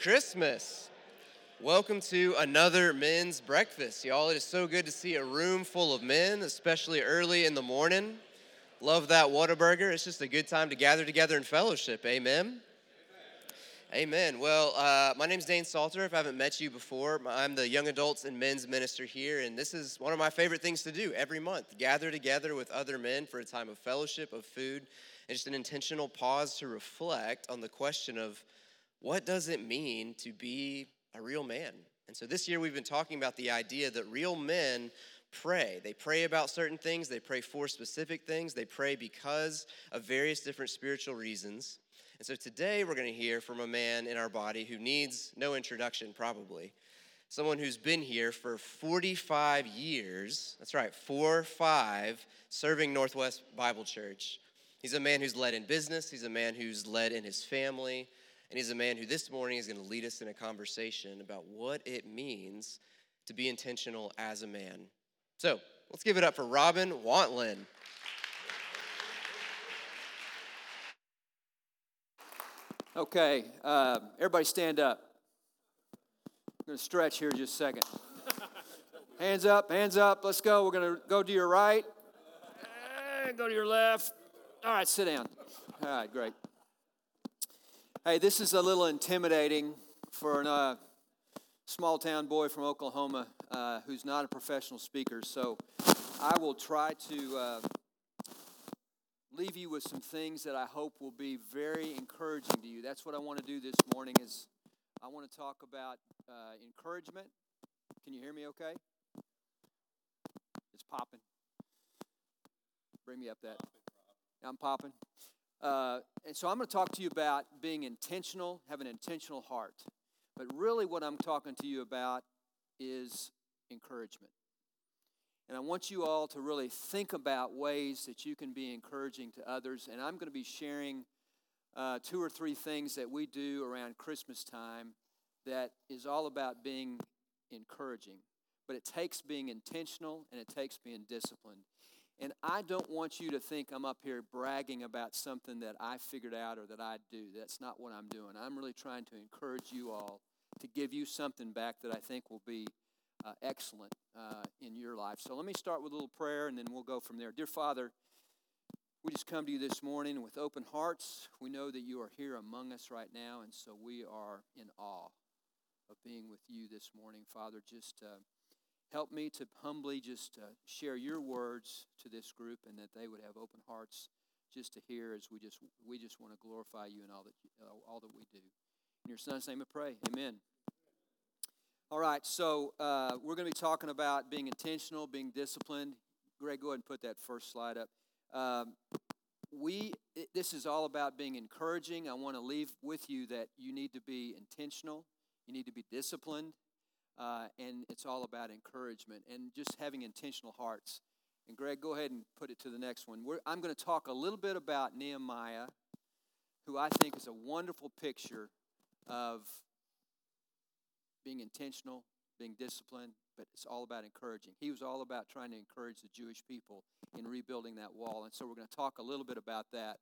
Christmas. Welcome to another men's breakfast, y'all. It is so good to see a room full of men, especially early in the morning. Love that Whataburger. It's just a good time to gather together in fellowship. Amen. Amen. Well, my name's Dane Salter. If I haven't met you before, I'm the young adults and men's minister here, and this is one of my favorite things to do every month. Gather together with other men for a time of fellowship, of food, and just an intentional pause to reflect on the question of what does it mean to be a real man? And so this year we've been talking about the idea that real men pray. They pray about certain things, they pray for specific things, they pray because of various different spiritual reasons. And so today we're going to hear from a man in our body who needs no introduction probably. Someone who's been here for 45 years, that's right, 4-5, serving Northwest Bible Church. He's a man who's led in business, he's a man who's led in his family, and he's a man who this morning is going to lead us in a conversation about what it means to be intentional as a man. So let's give it up for Robin Wantlin. Okay, everybody stand up. I'm going to stretch here just a second. Hands up, let's go. We're going to go to your right, and go to your left. All right, sit down. All right, great. Hey, this is a little intimidating for a small town boy from Oklahoma who's not a professional speaker, so I will try to leave you with some things that I hope will be very encouraging to you. That's what I want to do this morning is I want to talk about encouragement. Can you hear me okay? It's popping. Bring me up that. I'm popping. And so I'm going to talk to you about being intentional, have an intentional heart. But really what I'm talking to you about is encouragement. And I want you all to really think about ways that you can be encouraging to others. And I'm going to be sharing 2 or 3 things that we do around Christmas time that is all about being encouraging. But it takes being intentional and it takes being disciplined. And I don't want you to think I'm up here bragging about something that I figured out or that I do. That's not what I'm doing. I'm really trying to encourage you all to give you something back that I think will be excellent in your life. So let me start with a little prayer, and then we'll go from there. Dear Father, we just come to you this morning with open hearts. We know that you are here among us right now, and so we are in awe of being with you this morning. Father, just help me to humbly just share your words to this group, and that they would have open hearts just to hear as we just want to glorify you in all that we do. In your Son's name I pray. Amen. All right, so we're going to be talking about being intentional, being disciplined. Greg, go ahead and put that first slide up. This is all about being encouraging. I want to leave with you that you need to be intentional, you need to be disciplined, and it's all about encouragement and just having intentional hearts. And Greg, go ahead and put it to the next one. I'm going to talk a little bit about Nehemiah, who I think is a wonderful picture of being intentional, being disciplined, but it's all about encouraging. He was all about trying to encourage the Jewish people in rebuilding that wall, and so we're going to talk a little bit about that.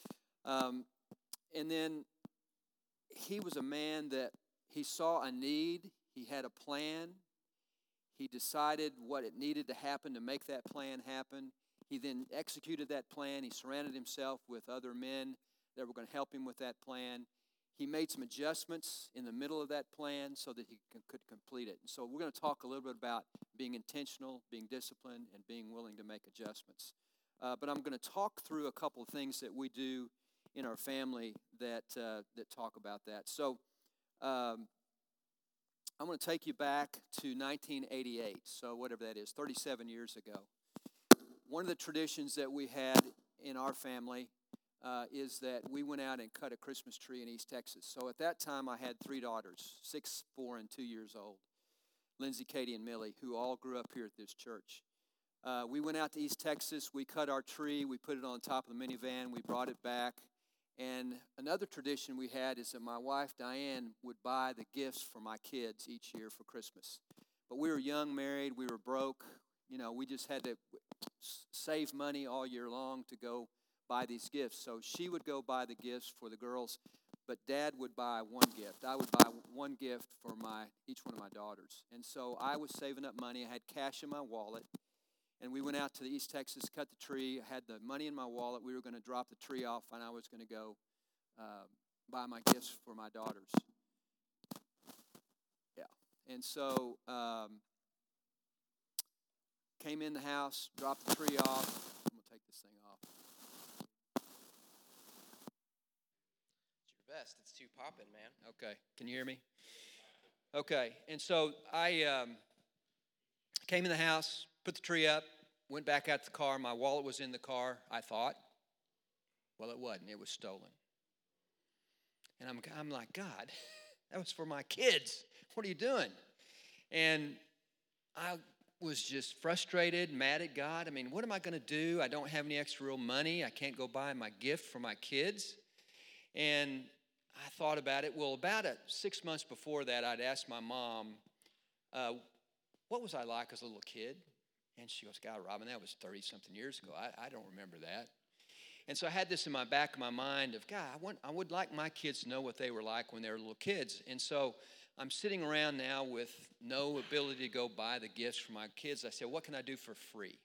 And then he was a man that he saw a need, he had a plan, he decided what it needed to happen to make that plan happen. He then executed that plan. He surrounded himself with other men that were going to help him with that plan. He made some adjustments in the middle of that plan so that he could complete it. And so we're going to talk a little bit about being intentional, being disciplined, and being willing to make adjustments. But I'm going to talk through a couple of things that we do in our family that talk about that. So I'm going to take you back to 1988, so whatever that is, 37 years ago. One of the traditions that we had in our family is that we went out and cut a Christmas tree in East Texas. So at that time, I had 3 daughters, 6, 4, and 2 years old, Lindsay, Katie, and Millie, who all grew up here at this church. We went out to East Texas. We cut our tree. We put it on top of the minivan. We brought it back. And another tradition we had is that my wife, Diane, would buy the gifts for my kids each year for Christmas. But we were young, married. We were broke. You know, we just had to save money all year long to go buy these gifts. So she would go buy the gifts for the girls. but Dad would buy one gift. I would buy one gift for each one of my daughters. And so I was saving up money. I had cash in my wallet. And we went out to East Texas, cut the tree. I had the money in my wallet. We were going to drop the tree off, and I was going to go buy my gifts for my daughters. Yeah. And so came in the house, dropped the tree off. I'm going to take this thing off. It's your best. It's too poppin', man. Okay. Can you hear me? Okay. And so I came in the house, put the tree up, went back out to the car. My wallet was in the car, I thought. Well, it wasn't. It was stolen. And I'm like, God, that was for my kids. What are you doing? And I was just frustrated, mad at God. I mean, what am I going to do? I don't have any extra real money. I can't go buy my gift for my kids. And I thought about it. Well, about 6 months before that, I'd asked my mom, what was I like as a little kid? And she goes, God, Robin, that was 30-something years ago. I don't remember that. And so I had this in my back of my mind of, God, I would like my kids to know what they were like when they were little kids. And so I'm sitting around now with no ability to go buy the gifts for my kids. I said, what can I do for free?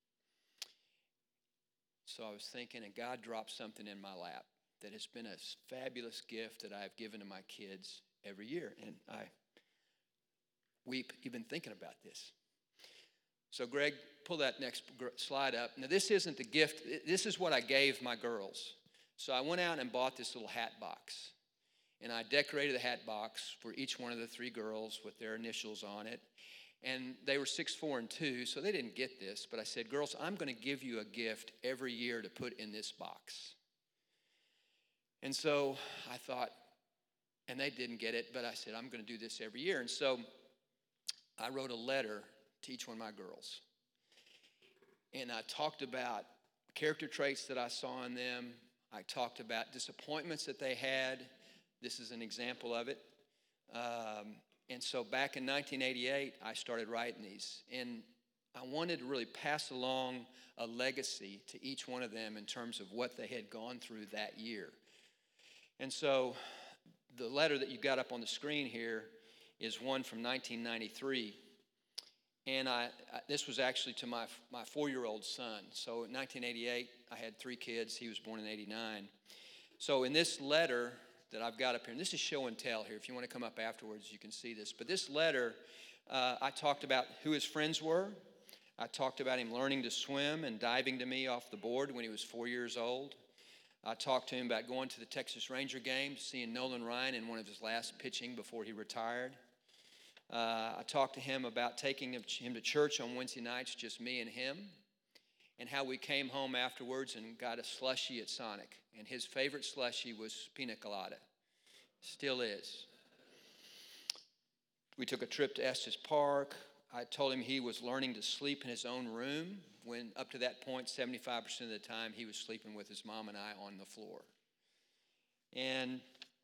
So I was thinking, and God dropped something in my lap that has been a fabulous gift that I've given to my kids every year. And I weep even thinking about this. So Greg, pull that next slide up. Now this isn't the gift. This is what I gave my girls. So I went out and bought this little hat box. And I decorated the hat box for each one of the 3 girls with their initials on it. And they were 6, 4, and 2, so they didn't get this. But I said, girls, I'm going to give you a gift every year to put in this box. And so I thought, and they didn't get it, but I said, I'm going to do this every year. And so I wrote a letter to each one of my girls. And I talked about character traits that I saw in them. I talked about disappointments that they had. This is an example of it. And so back in 1988, I started writing these. And I wanted to really pass along a legacy to each one of them in terms of what they had gone through that year. And so the letter that you got up on the screen here is one from 1993. And this was actually to my 4-year-old son. So in 1988, I had 3 kids. He was born in 89. So in this letter that I've got up here, and this is show and tell here. If you want to come up afterwards, you can see this. But this letter, I talked about who his friends were. I talked about him learning to swim and diving to me off the board when he was 4 years old. I talked to him about going to the Texas Ranger game, seeing Nolan Ryan in one of his last pitching before he retired. I talked to him about taking him to church on Wednesday nights, just me and him, and how we came home afterwards and got a slushie at Sonic. And his favorite slushie was pina colada. Still is. We took a trip to Estes Park. I told him he was learning to sleep in his own room when up to that point, 75% of the time, he was sleeping with his mom and I on the floor. And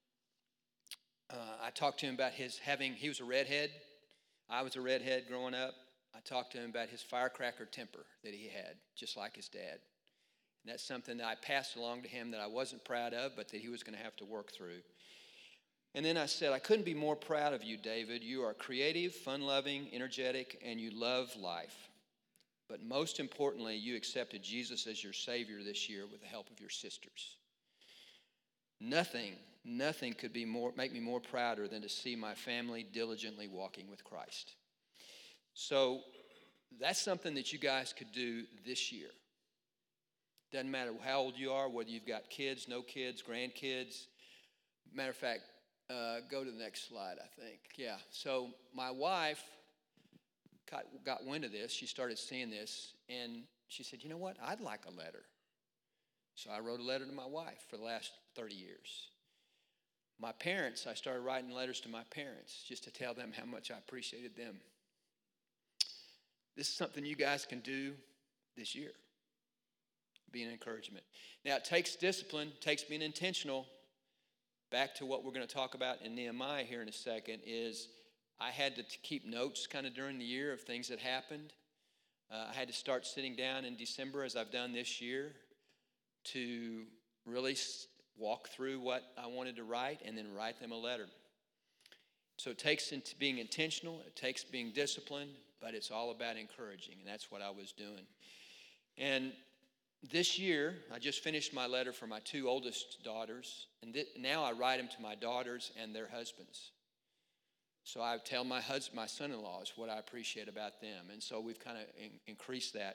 I talked to him about he was a redhead. I was a redhead growing up. I talked to him about his firecracker temper that he had, just like his dad. And that's something that I passed along to him that I wasn't proud of, but that he was going to have to work through. And then I said, I couldn't be more proud of you, David. You are creative, fun-loving, energetic, and you love life. But most importantly, you accepted Jesus as your Savior this year with the help of your sisters. Nothing could make me more prouder than to see my family diligently walking with Christ. So that's something that you guys could do this year. Doesn't matter how old you are, whether you've got kids, no kids, grandkids. Matter of fact, go to the next slide, I think. Yeah, so my wife got wind of this. She started seeing this, and she said, you know what? I'd like a letter. So I wrote a letter to my wife for the last 30 years. My parents, I started writing letters to my parents just to tell them how much I appreciated them. This is something you guys can do this year. Be an encouragement. Now, it takes discipline, takes being intentional. Back to what we're going to talk about in Nehemiah here in a second is I had to keep notes kind of during the year of things that happened. I had to start sitting down in December, as I've done this year, to really walk through what I wanted to write, and then write them a letter. So it takes being intentional, it takes being disciplined, but it's all about encouraging, and that's what I was doing. And this year, I just finished my letter for my 2 oldest daughters, and now I write them to my daughters and their husbands. So I tell my son-in-laws what I appreciate about them, and so we've kind of increased that.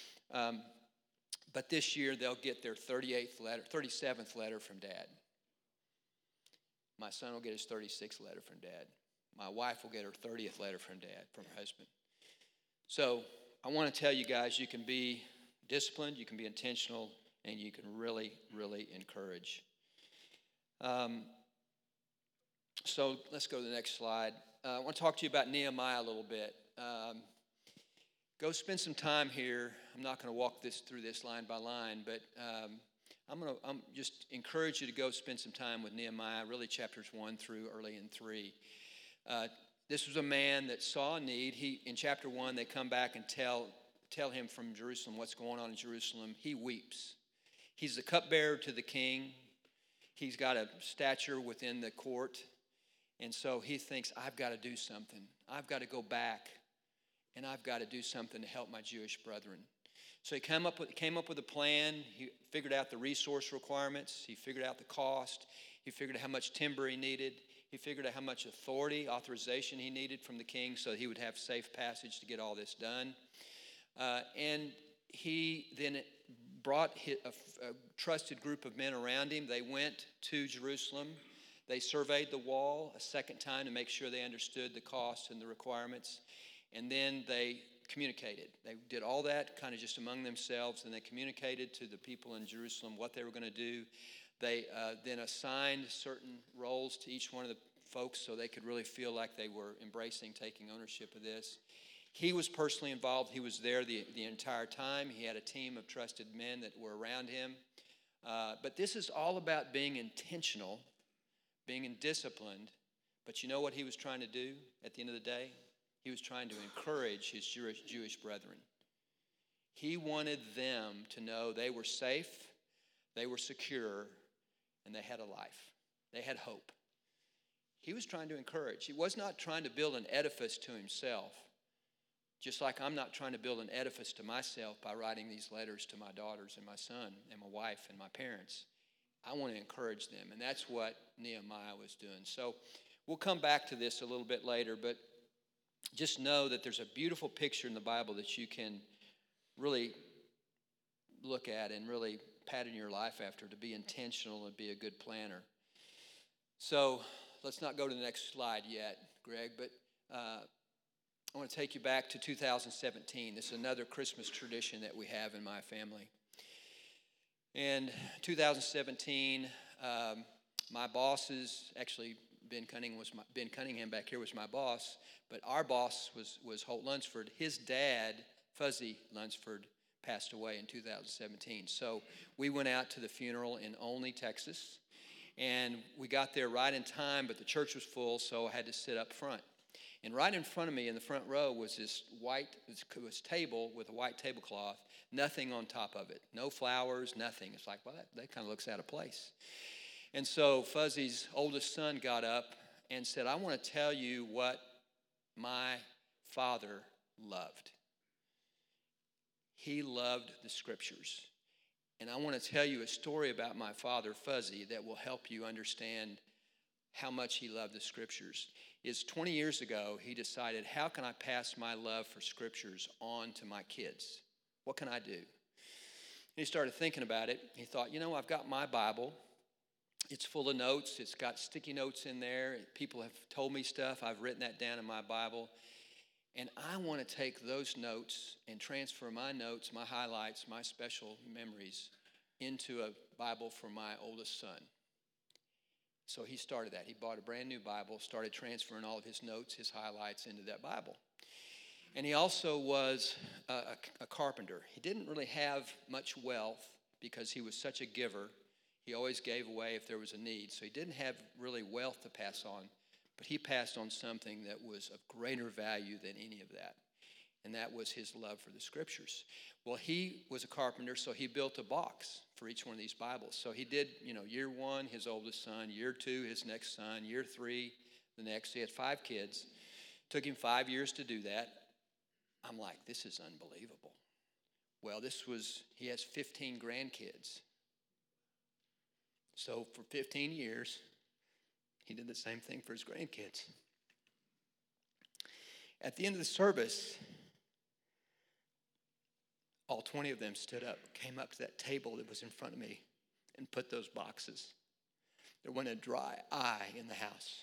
But this year, they'll get their 37th letter from Dad. My son will get his 36th letter from Dad. My wife will get her 30th letter from Dad, from her husband. So I want to tell you guys, you can be disciplined, you can be intentional, and you can really, really encourage. So let's go to the next slide. I want to talk to you about Nehemiah a little bit. Go spend some time here. I'm not going to walk through this line by line, but I'm just encourage you to go spend some time with Nehemiah, really chapters 1 through early in 3. This was a man that saw a need. In chapter 1, they come back and tell him from Jerusalem what's going on in Jerusalem. He weeps. He's the cupbearer to the king. He's got a stature within the court. And so he thinks, I've got to do something. I've got to go back, and I've got to do something to help my Jewish brethren. So he came up with a plan. He figured out the resource requirements. He figured out the cost. He figured out how much timber he needed. He figured out how much authorization he needed from the king so he would have safe passage to get all this done. And he then brought a trusted group of men around him. They went to Jerusalem. They surveyed the wall a second time to make sure they understood the costs and the requirements. And then they communicated. They did all that kind of just among themselves, and they communicated to the people in Jerusalem what they were going to do. They then assigned certain roles to each one of the folks so they could really feel like they were embracing, taking ownership of this. He was personally involved. He was there the entire time. He had a team of trusted men that were around him. But this is all about being intentional, being disciplined. But you know what he was trying to do at the end of the day? He was trying to encourage his Jewish brethren. He wanted them to know they were safe, they were secure, and they had a life. They had hope. He was trying to encourage. He was not trying to build an edifice to himself, just like I'm not trying to build an edifice to myself by writing these letters to my daughters and my son and my wife and my parents. I want to encourage them, and that's what Nehemiah was doing. So we'll come back to this a little bit later, but just know that there's a beautiful picture in the Bible that you can really look at and really pattern your life after to be intentional and be a good planner. So let's not go to the next slide yet, Greg, but I want to take you back to 2017. This is another Christmas tradition that we have in my family. In 2017, my bosses, actually Ben Cunningham back here was my boss, but our boss was Holt Lunsford. His dad, Fuzzy Lunsford, passed away in 2017. So we went out to the funeral in Olney, Texas, and we got there right in time, but the church was full, so I had to sit up front. And right in front of me in the front row was this table with a white tablecloth, nothing on top of it, no flowers, nothing. It's like, well, that kind of looks out of place. And so Fuzzy's oldest son got up and said, I want to tell you what my father loved. He loved the scriptures. And I want to tell you a story about my father, Fuzzy, that will help you understand how much he loved the scriptures. 20 years ago, he decided, how can I pass my love for scriptures on to my kids? What can I do? And he started thinking about it. He thought, I've got my Bible. It's full of notes. It's got sticky notes in there. People have told me stuff. I've written that down in my Bible. And I want to take those notes and transfer my notes, my highlights, my special memories into a Bible for my oldest son. So he started that. He bought a brand new Bible, started transferring all of his notes, his highlights into that Bible. And he also was a carpenter. He didn't really have much wealth because he was such a giver. He always gave away if there was a need. So he didn't have really wealth to pass on, but he passed on something that was of greater value than any of that. and that was his love for the scriptures. Well, he was a carpenter, so he built a box for each one of these Bibles. So he did, year 1, his oldest son, year 2, his next son, year 3, the next. He had 5 kids. Took him 5 years to do that. I'm like, this is unbelievable. Well, he has 15 grandkids. So for 15 years, he did the same thing for his grandkids. At the end of the service, all 20 of them stood up, came up to that table that was in front of me, and put those boxes. There went a dry eye in the house.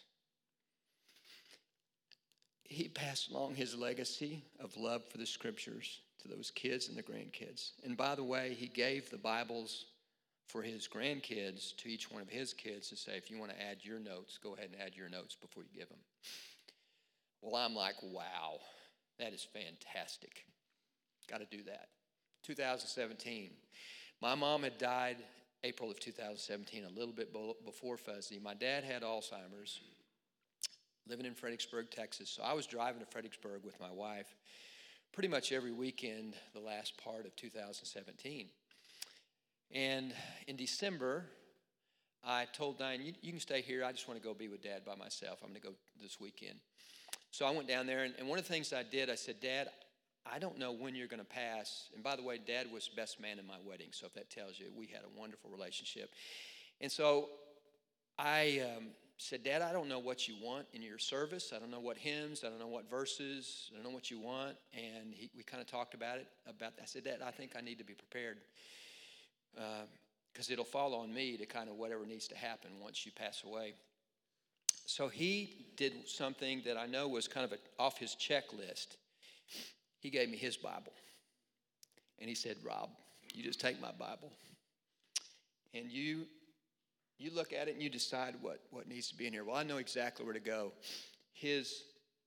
He passed along his legacy of love for the scriptures to those kids and the grandkids. And by the way, he gave the Bibles for his grandkids to each one of his kids to say, if you want to add your notes, go ahead and add your notes before you give them. Well, I'm like, wow, that is fantastic. Got to do that. 2017. My mom had died April of 2017, a little bit before Fuzzy. My dad had Alzheimer's, living in Fredericksburg, Texas. So I was driving to Fredericksburg with my wife pretty much every weekend the last part of 2017. And in December, I told Diane, you can stay here. I just want to go be with Dad by myself. I'm going to go this weekend. So I went down there, and one of the things I did, I said, Dad, I don't know when you're going to pass. And by the way, Dad was best man in my wedding, so if that tells you, we had a wonderful relationship. And so I said, Dad, I don't know what you want in your service. I don't know what hymns. I don't know what verses. I don't know what you want. And we kind of talked about it. I said, Dad, I think I need to be prepared because it'll fall on me to kind of whatever needs to happen once you pass away. So he did something that I know was kind of off his checklist. He gave me his Bible. And he said, Rob, you just take my Bible. And you look at it and you decide what needs to be in here. Well, I know exactly where to go. His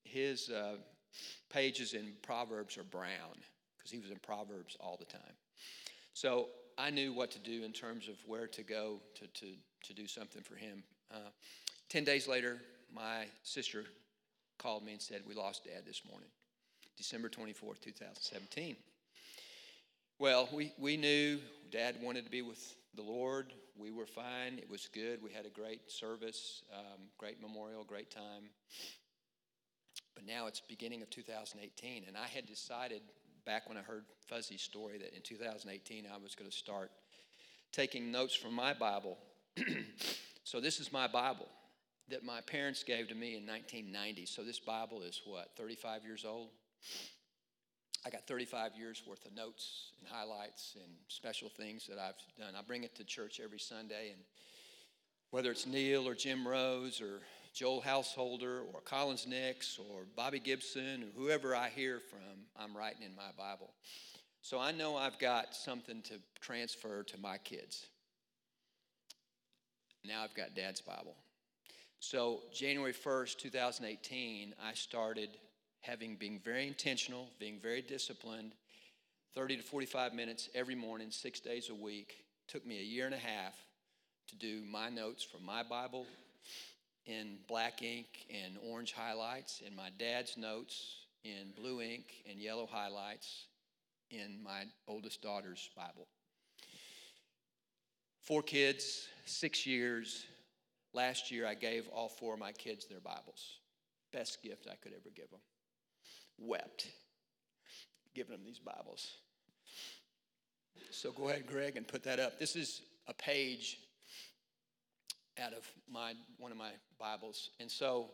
pages in Proverbs are brown because he was in Proverbs all the time. So I knew what to do in terms of where to go to do something for him. 10 days later, my sister called me and said, we lost Dad this morning, December 24th, 2017. Well, we knew Dad wanted to be with the Lord. We were fine. It was good. We had a great service, great memorial, great time. But now it's beginning of 2018, and I had decided back when I heard Fuzzy's story that in 2018 I was going to start taking notes from my Bible. So this is my Bible that my parents gave to me in 1990. So this Bible is 35 years old? I got 35 years worth of notes and highlights and special things that I've done. I bring it to church every Sunday, and whether it's Neil or Jim Rose or Joel Householder or Collins Nix or Bobby Gibson or whoever I hear from, I'm writing in my Bible. So I know I've got something to transfer to my kids. Now I've got Dad's Bible. So January 1st, 2018, I started being very intentional, being very disciplined, 30 to 45 minutes every morning, 6 days a week. Took me a year and a half to do my notes from my Bible in black ink and orange highlights, and my dad's notes in blue ink and yellow highlights in my oldest daughter's Bible. 4 kids, 6 years. Last year, I gave all 4 of my kids their Bibles. Best gift I could ever give them. Wept giving them these Bibles. So go ahead, Greg, and put that up. This is a page out of one of my Bibles. And so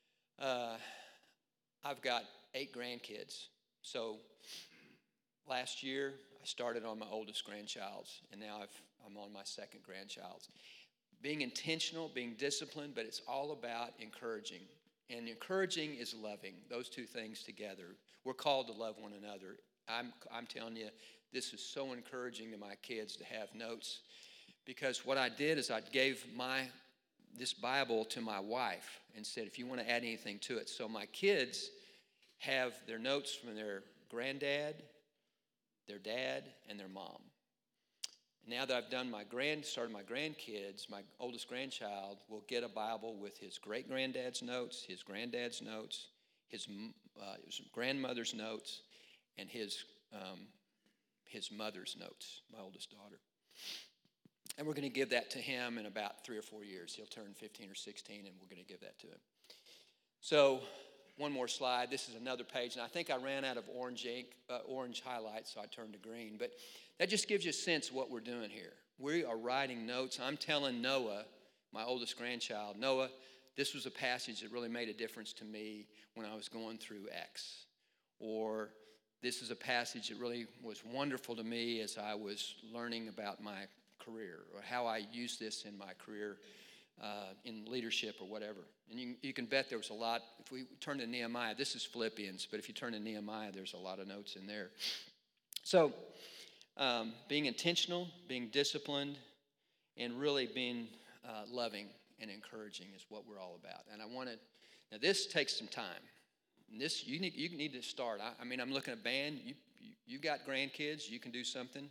I've got 8 grandkids. So last year, I started on my oldest grandchild's, and now I'm on my second grandchild's. Being intentional, being disciplined, but it's all about encouraging. And encouraging is loving, those two things together. We're called to love one another. I'm telling you, this is so encouraging to my kids to have notes, because what I did is I gave this Bible to my wife and said, if you want to add anything to it. So my kids have their notes from their granddad, their dad, and their mom. Now that I've done started my grandkids, my oldest grandchild will get a Bible with his great-granddad's notes, his granddad's notes, his grandmother's notes, and his mother's notes, my oldest daughter. And we're going to give that to him in about 3 or 4 years. He'll turn 15 or 16, and we're going to give that to him. So one more slide. This is another page, and I think I ran out of orange ink, orange highlights, so I turned to green. But that just gives you a sense of what we're doing here. We are writing notes. I'm telling Noah, my oldest grandchild, Noah, this was a passage that really made a difference to me when I was going through X. Or this is a passage that really was wonderful to me as I was learning about my career, or how I use this in my career in leadership or whatever. And you can bet there was a lot. If we turn to Nehemiah, this is Philippians, but if you turn to Nehemiah, there's a lot of notes in there. So being intentional, being disciplined, and really being loving and encouraging is what we're all about. And I want to, now this takes some time. And this, you need to start. I mean, I'm looking at band. You got grandkids, you can do something.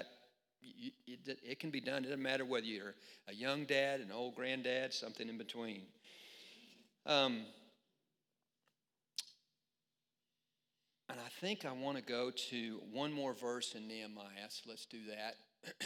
It can be done. It doesn't matter whether you're a young dad, an old granddad, something in between. And I think I want to go to one more verse in Nehemiah, so let's do that.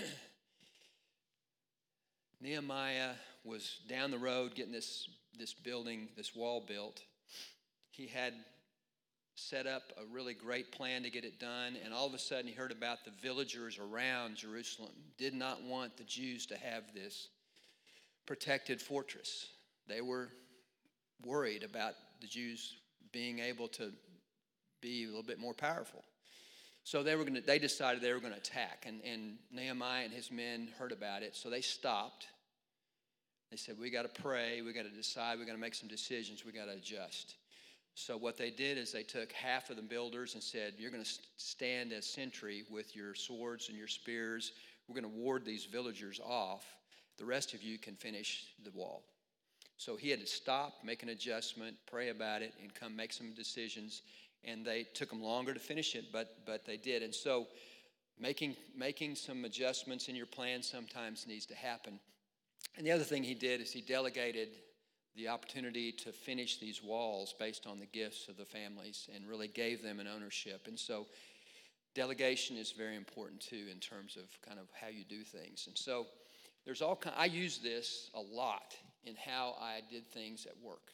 Nehemiah was down the road getting this building, this wall built. He had set up a really great plan to get it done, and all of a sudden he heard about the villagers around Jerusalem did not want the Jews to have this protected fortress. They were worried about the Jews being able to be a little bit more powerful. So they decided they were going to attack, and Nehemiah and his men heard about it, so they stopped. They said, we got to pray, we got to decide, we got to make some decisions, we got to adjust. So what they did is they took half of the builders and said, you're going to stand as sentry with your swords and your spears. We're going to ward these villagers off. The rest of you can finish the wall. So he had to stop, make an adjustment, pray about it, and come make some decisions. And they took them longer to finish it, but they did. And so making some adjustments in your plan sometimes needs to happen. And the other thing he did is he delegated the opportunity to finish these walls based on the gifts of the families and really gave them an ownership. And so delegation is very important too in terms of kind of how you do things. And so there's I use this a lot in how I did things at work.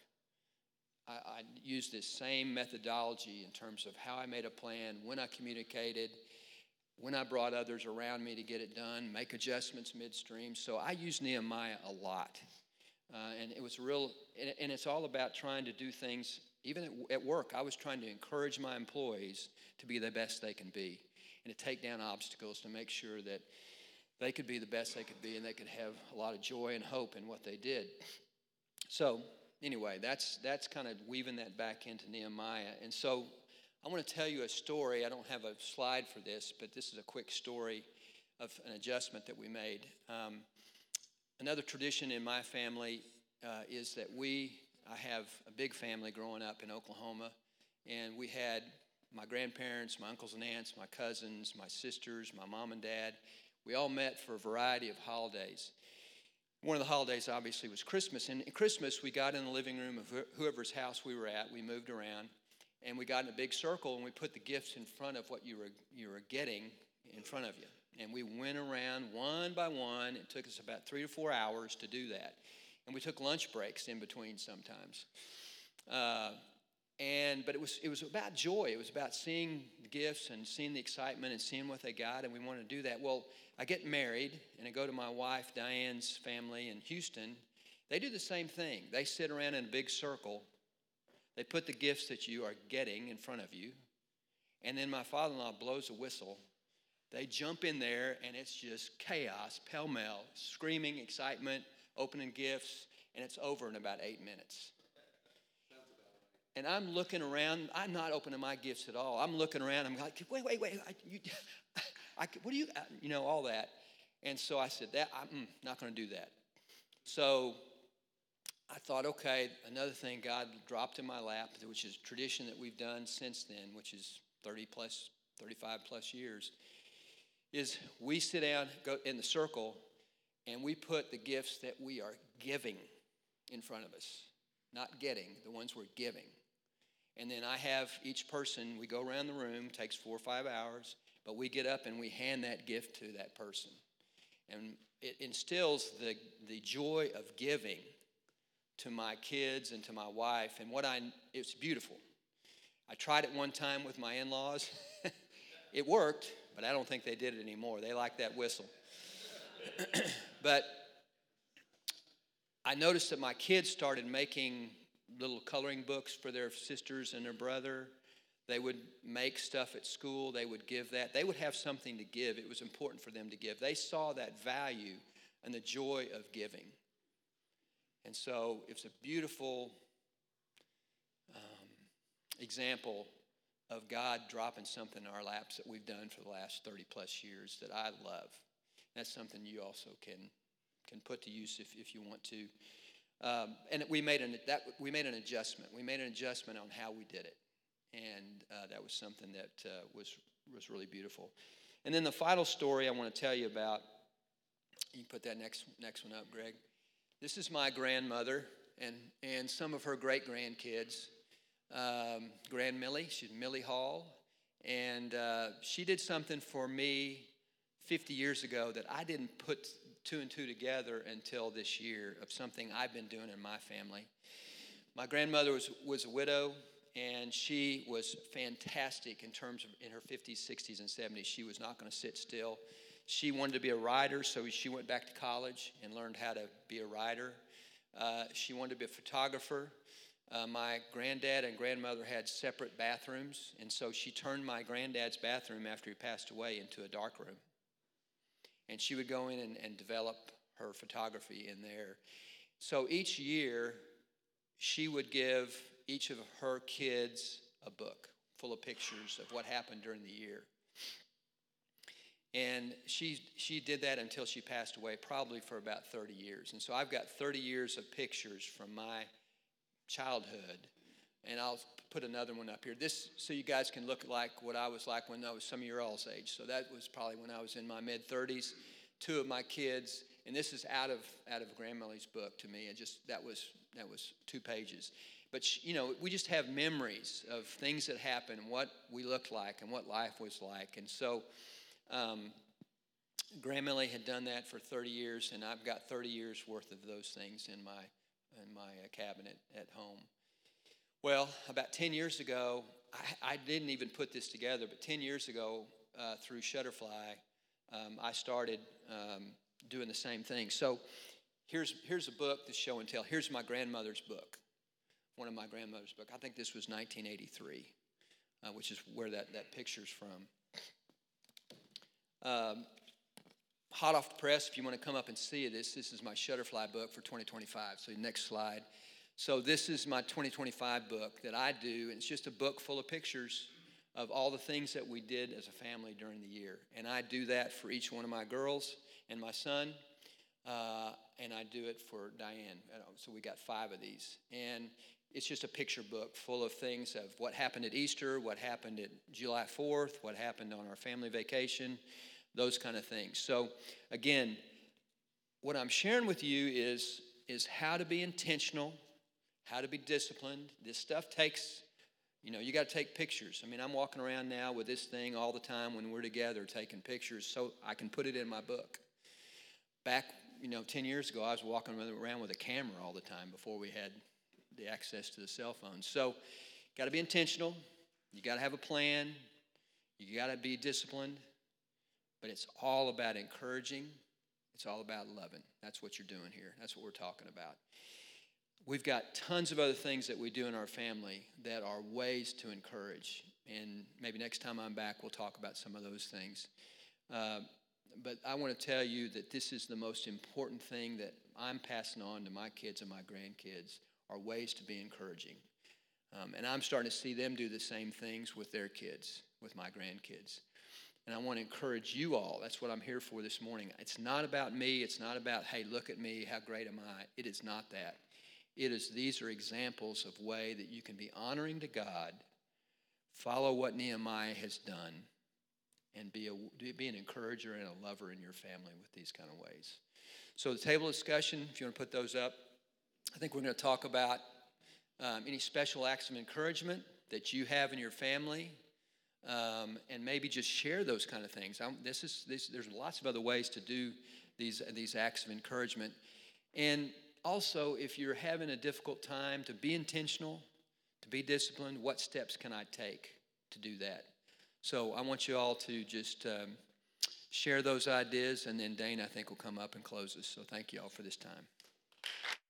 I use this same methodology in terms of how I made a plan, when I communicated, when I brought others around me to get it done, make adjustments midstream. So I use Nehemiah a lot. And it was and it's all about trying to do things, even at work. I was trying to encourage my employees to be the best they can be and to take down obstacles to make sure that they could be the best they could be and they could have a lot of joy and hope in what they did. So anyway, that's kind of weaving that back into Nehemiah. And so I want to tell you a story. I don't have a slide for this, but this is a quick story of an adjustment that we made. Another tradition in my family is that I have a big family growing up in Oklahoma, and we had my grandparents, my uncles and aunts, my cousins, my sisters, my mom and dad. We all met for a variety of holidays. One of the holidays, obviously, was Christmas. And at Christmas, we got in the living room of whoever's house we were at. We moved around, and we got in a big circle, and we put the gifts in front of what you were getting in front of you. And we went around one by one. It took us about 3 to 4 hours to do that. And we took lunch breaks in between sometimes. But it was about joy. It was about seeing the gifts and seeing the excitement and seeing what they got, and we wanted to do that. Well, I get married, and I go to my wife Diane's family in Houston. They do the same thing. They sit around in a big circle. They put the gifts that you are getting in front of you, and then my father-in-law blows a whistle. They jump in there, and it's just chaos, pell-mell, screaming, excitement, opening gifts, and it's over in about 8 minutes. And I'm looking around. I'm not opening my gifts at all. I'm looking around. I'm like, wait. What do you, all that. And so I said, I'm not going to do that. So I thought, okay, another thing God dropped in my lap, which is a tradition that we've done since then, which is 35 plus years, is we sit down, go in the circle, and we put the gifts that we are giving in front of us. Not getting, the ones we're giving. And then I have each person, we go around the room, takes 4 or 5 hours, but we get up and we hand that gift to that person. And it instills the joy of giving to my kids and to my wife. And it's beautiful. I tried it one time with my in-laws. It worked, but I don't think they did it anymore. They like that whistle. But I noticed that my kids started making little coloring books for their sisters and their brother. They would make stuff at school. They would give that. They would have something to give. It was important for them to give. They saw that value and the joy of giving. And so it's a beautiful example of God dropping something in our laps that we've done for the last 30 plus years that I love. That's something you also can put to use if you want to. And we made an adjustment. We made an adjustment on how we did it, and that was something that was really beautiful. And then the final story I want to tell you about. You can put that next one up, Greg. This is my grandmother and some of her great grandkids. Grand Millie, she's Millie Hall, and she did something for me 50 years ago that I didn't put 2 and 2 together until this year, of something I've been doing in my family. My grandmother was a widow, and she was fantastic in terms of in her 50s, 60s, and 70s. She was not going to sit still. She wanted to be a writer, so she went back to college and learned how to be a writer. She wanted to be a photographer. My granddad and grandmother had separate bathrooms, and so she turned my granddad's bathroom after he passed away into a dark room. And she would go in and develop her photography in there. So each year, she would give each of her kids a book full of pictures of what happened during the year. And she did that until she passed away, probably for about 30 years. And so I've got 30 years of pictures from my childhood. And I'll put another one up here. This, so you guys can look like what I was like when I was some of your all's age. So that was probably when I was in my mid-30s. 2 of my kids, and this is out of Grand Millie's book to me. And just that was 2 pages. But we just have memories of things that happened, what we looked like, and what life was like. And so Grand Millie had done that for 30 years, and I've got 30 years worth of those things in my cabinet at home. Well, about 10 years ago, I didn't even put this together, but 10 years ago, through Shutterfly, I started doing the same thing. So here's a book, this show and tell. Here's my grandmother's book, one of my grandmother's book. I think this was 1983, which is where that picture's from. Hot off the press, if you want to come up and see it, this is my Shutterfly book for 2025. So next slide. So this is my 2025 book that I do, and it's just a book full of pictures of all the things that we did as a family during the year. And I do that for each one of my girls and my son, and I do it for Diane. So we got 5 of these. And it's just a picture book full of things of what happened at Easter, what happened at July 4th, what happened on our family vacation, those kind of things. So again, what I'm sharing with you is how to be intentional, how to be disciplined. This stuff takes, you got to take pictures. I mean, I'm walking around now with this thing all the time when we're together taking pictures so I can put it in my book. Back, 10 years ago, I was walking around with a camera all the time before we had the access to the cell phone. So got to be intentional. You got to have a plan. You got to be disciplined. But it's all about encouraging. It's all about loving. That's what you're doing here. That's what we're talking about. We've got tons of other things that we do in our family that are ways to encourage. And maybe next time I'm back, we'll talk about some of those things. But I want to tell you that this is the most important thing that I'm passing on to my kids and my grandkids, are ways to be encouraging. And I'm starting to see them do the same things with their kids, with my grandkids. And I want to encourage you all. That's what I'm here for this morning. It's not about me. It's not about, hey, look at me. How great am I? It is not that. These are examples of way that you can be honoring to God, follow what Nehemiah has done, and be an encourager and a lover in your family with these kind of ways. So the table discussion, if you want to put those up, I think we're going to talk about any special acts of encouragement. that you have in your family, and maybe just share those kind of things. There's lots of other ways to do these acts of encouragement. And also, if you're having a difficult time, to be intentional, to be disciplined, what steps can I take to do that? So I want you all to just share those ideas, and then Dane, I think, will come up and close us. So thank you all for this time.